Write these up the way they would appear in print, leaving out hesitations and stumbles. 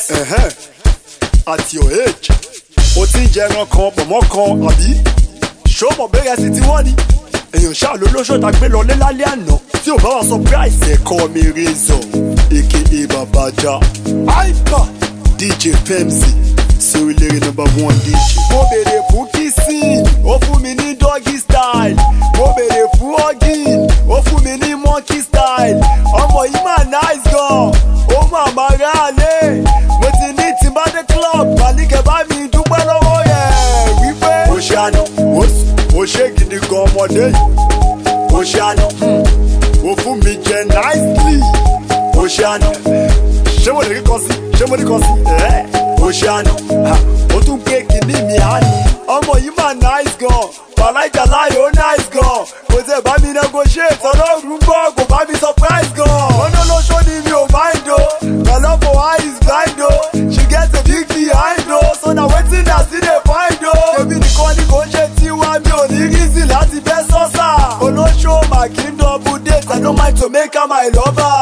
At your age, o ti ń jẹran kan pọ̀mọ́ kan àbí? Ṣó mọ̀ bẹ́rẹ̀ sí ti wọ́n ni? Èèyàn ṣáà ló lóṣó ta gbé lọlé lálẹ́ àná tí ò bá wà surprise ẹ̀kọ́ mi Razor aka Babaja Hyper DJ Femzy Surulere #1 DJ. Mo bèrè fún kissing, ó fún mi ní doggy style. Mo bèrè fún hugging, ó fún mi ní monkey style. Ọmọ yìí mà nice gan, ó mà máa rà lé. Mo ti ní tí n bá dé club, kàlíkẹ̀ bá mi dúpẹ́ lọ́wọ́ yẹ̀ wípé. Ó ṣàánú, ó ṣe gidi gan ọmọdé yìí. Ó ṣàánú, ó fún mi jẹ nicely. Ó ṣàánú, ṣé mo lè rí kan sí? Ṣé mo rí kan sí? Ó ṣàánú, ó tún gbé kìíní mi àánú. Ọmọ yìí mà nice gan, Fàláìjà láyé ó nice gan. Kò tẹ̀ bá mi negotiate, ọlọ́run gbọ́, kò bá mi surprise gan. Ọ̀nà olóṣó ni mi ò mind o, pẹ̀lú for her is blind o. She get a big behind o, so na wetin I still dey find o. Èmi nìkan ni kò ṣe tiwa, mi ò ní reason láti bẹ́ sọ́sà. Olóṣó mà kí n double date, I no mind to make her my lover.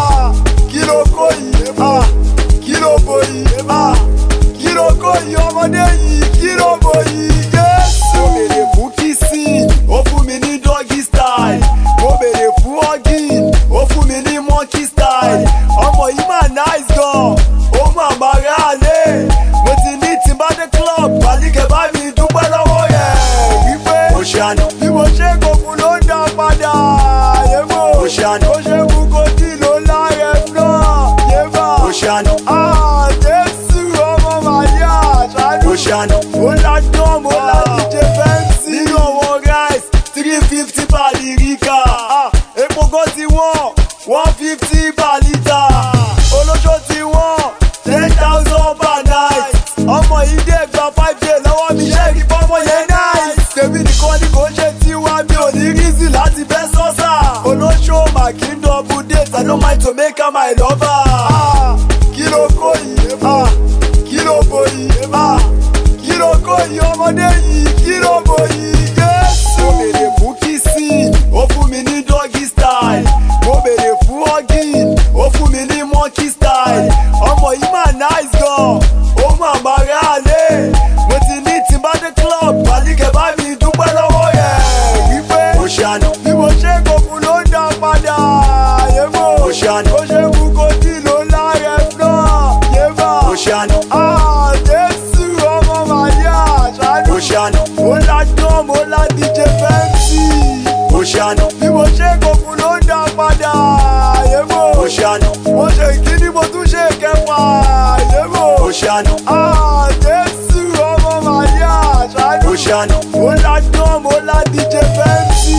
Kí ló kó yìí? Kí ló bò yìí? Kí ló kó yìí ọmọdé yìí? Kí ló bò yìí? Mo bèrè fún kissing, ó fún mi ní doggy style. Mo bèrè fún hugging, ó fún mi ní monkey style. Ọmọ yìí mà nice gan, ó mà máa rà lé. Mo ti ní tí n bá dé club, kàlíkẹ̀ bá mi dúpẹ́ lọ́wọ́ yẹ̀ wípé. Ó ṣàánú, bí mo ṣe kókun ló ń dá padà. Yébò, ó ṣàánú, ó ṣe mú kó tí ló láyé náà. Yébà, ó ṣàánú, Jésù ọmọ Màríà ṣàánú. Ó ṣàánú, ó ládùn, mo ládìjẹ Femzy. Nínú àwọn rice 350 per litre. Epo gan ti wọ́n 150 per litre. Olóṣó ti wọ́n 10,000 per night. Ọmọ yìí dé gba 5K lọ́wọ́ mi, ṣé kí fọ́mọ yẹn nice. Tèmi nìkan ni kò ṣe tiwa, mi ò ní reason láti bẹ́ sọ́sà. Olóṣó mà kí n double date, I no mind to make her my lover. Kí ló kó yìí? Kí ló bò yìí? Kí ló kó yìí ọmọdé yìí? Kí ló bò yìí? Mo bèrè fún kissing, ó fún mi ní doggy style. Mo bèrè fún hugging, ó fún mi ní monkey style. Ọmọ yìí mà nice gan, ó mà máa rà lé. Mo ti ní tí n bá dé club, kàlíkẹ̀ bá mi dúpẹ́ lọ́wọ́ yẹ̀ wípé. Ó ṣàánú, bí mo ṣe kókun ló ń dá padà. Yébò, ó ṣàánú, ó ṣe mú kó tí ló láyé náà. Yébà, ó ṣàánú, Jésù ọmọ Màríà ṣàánú. Ó ṣàánú, ó ládùn, mo ládìjẹ Femzy. Ó ṣàánú, bí mo ṣe kókun ló ń dá padà. Yébò, ó ṣàánú, mo ṣe ìkíní mo tún ṣe kẹfà. Yébò, ó ṣàánú, Jésù ọmọ Màríà ṣàánú. Ó ṣàánú, ó ládùn, mo ládìjẹ Femzy.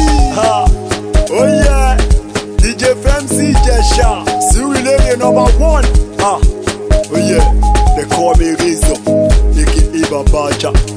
Oh yeah, DJ Femzy Ìjẹ̀ṣà Surulere #1. Oh yeah, they call me Razor aka Babaja.